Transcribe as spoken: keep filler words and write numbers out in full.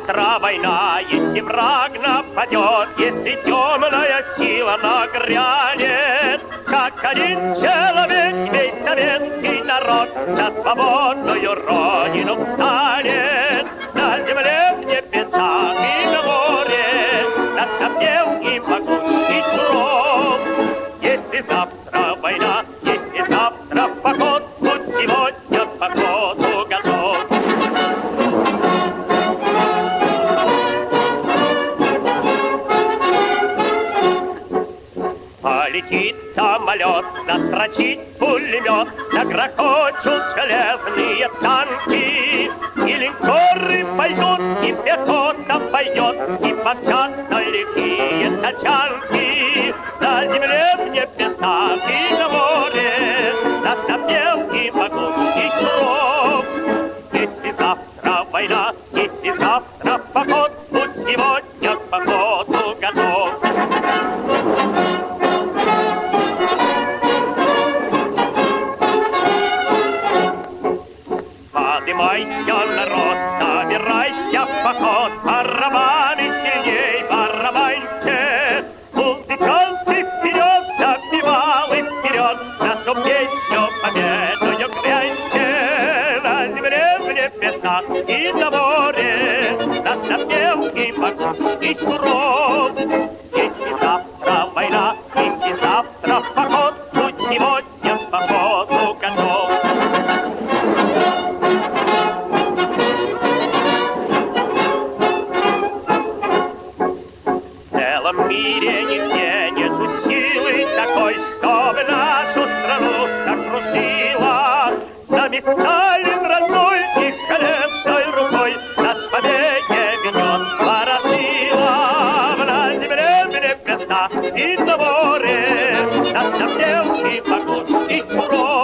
завтра война, если враг нападет, если темная сила нагрянет, как один человек весь советский народ за свободную родину встанет. На земле, в небесах и на море, на степне и могуч и суров. Если завтра война, если завтра поход, будь сегодня к походу готов. Полетит самолет, застрочит пулемет, загрохочут железные танки. И линкоры пойдут, и пехота пойдет, и помчатся лихие тачанки. На земле, в небесах и на море, на степне и могучий кров. Если завтра война, если завтра поход, будь сегодня к походу готов. Поднимайся, народ, собирайся в поход, барабаны сильней, барабаньте. Музыканты вперед, запевалы вперед, нашу песню победою гряньте. На земле, в небесах и на море, на степне и могучий суров. Если завтра война, если завтра поход, будь сегодня к походу готов. В мире нигде нету силы такой, чтобы нашу страну сокрушила. С нами Сталин родной и железной рукой нас к победе ведет Ворошила. На земле, в небесах и на море, на степне и могучий суров.